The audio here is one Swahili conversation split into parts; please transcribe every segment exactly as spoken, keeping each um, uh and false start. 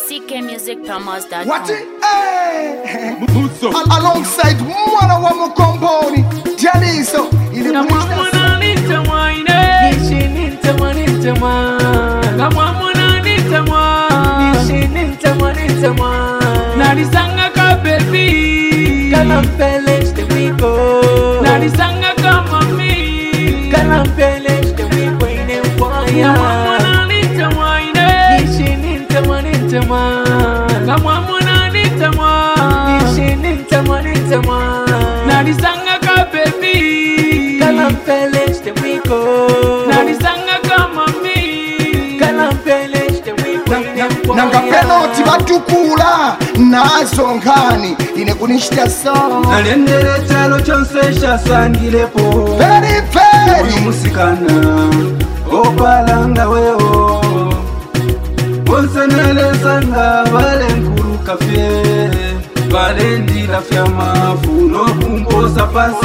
C K Music Promos dot com. What it? Hey! Al alongside mwana wa Mukomboni Jaliso ile mwana nitamwa ine nishi nitamwa nitamwa kama mwana nitamwa nishi nitamwa nitamwa narisanga ka baby kana mpelesh the wiko narisanga kama mi kana mpelesh the wiko ine waya mwana nitamwa ine nishi nitamwa nitamwa kama mwana nitamwa nishi nitamwa nitamwa narisanga ka baby kana mpelesh the wiko narisanga kama mi kana mpelesh the wiko ine nanga penalty batukula nazo nkani ine kunishita so nalendere chalo chonse shasangilepo very very uyu musikana opalanga weo bonse nelesanga vale nkuruka fye vale ndila fya mafuno kumposa pase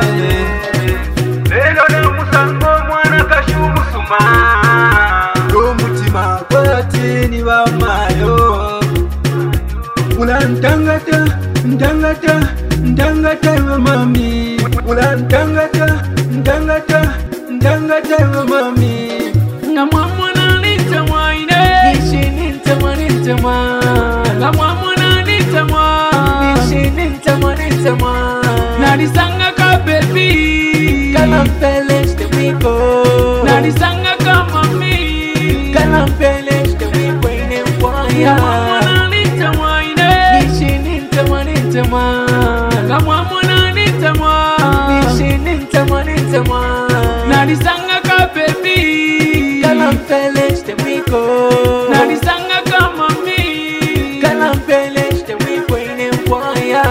lelo na musango mwana kashumusuma mutima kwatini vamayo ula ntangata ntangata ntangata wa mami ula ntangata ntangata ntangata wa mami ngamwa mwana nitamwa ine nishi nitamwa nitamwa ngamwa mwana nitamwa nishi nitamwa nitamwa narisanga ka baby kana mpelesh the wiko narisanga kama mi kana mpelesh the wiko ine waya mwana nitamwa ine nishi nitamwa nitamwa ngamwa mwana nitamwa nishi nitamwa nitamwa narisanga ka baby kana mpelesh the wiko narisanga kama mi kana mpelesh the wiko ine waya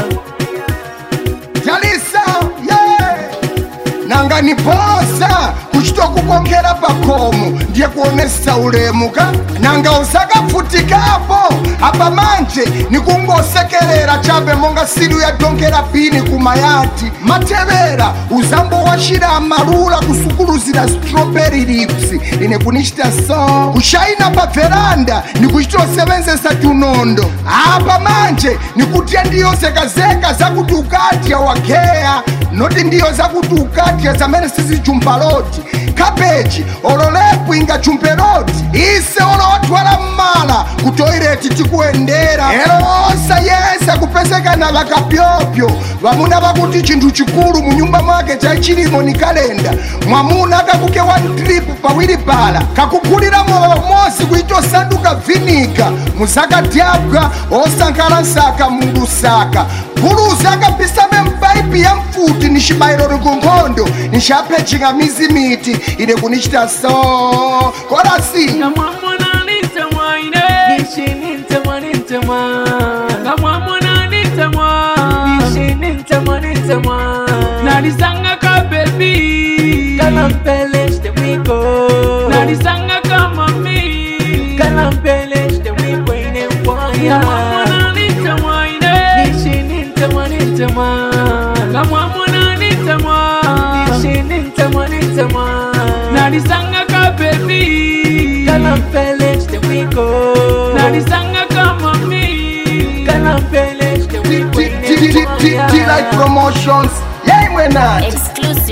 Jalisa yeah nanga niposa kuchitwa kukongera pakomu ndiye kuonesa ulemuka nanga usaka futikapo apa manje nikungosekerera chabe monga silu ya donkera pini kumayati matebera uzambo washira amarula kusukuluzira strawberry lips ine kunishita so kushaina pa veranda nikuchitwa sevenzesa tunondo apa manje nikutia ndiyo zekazeka za kutukatia wakea noti ndiyo za kutukatia zamene sisi chumpaloti kabeji ololepu inga chumperoti ise olotwala mmala kutoireti tikuendera elosa yesa kupeseka na vakapyopyo vamuna vakuti chintu chikulu munyumba mwake chaichilimo ni kalenda mwamuna akakuke one trip pawiri pala kakugulira mosi kuitosanduka vinika musaka dyabwa osankala nsaka mundu saka buluza akapisame mpaipi ya mfuti nishibairo rukungondo nishapechinga mizimiti ine kunishita so korasi ngamwa mwana nitamwa ine nishi nitamwa nitamwa ngamwa mwana nitamwa nishi nitamwa nitamwa narisanga ka baby kana mpelesh the wiko narisanga kama mi kana mpelesh the wiko ine waya mwana nitamwa ine nishi nitamwa nitamwa ngamwa mwana nitamwa nishi nitamwa nitamwa narisanga ka baby kana mpelesh the wiko narisanga kama mi kana mpelesh the wiko ine waya T-Like Promotions yeah mwena Exclusive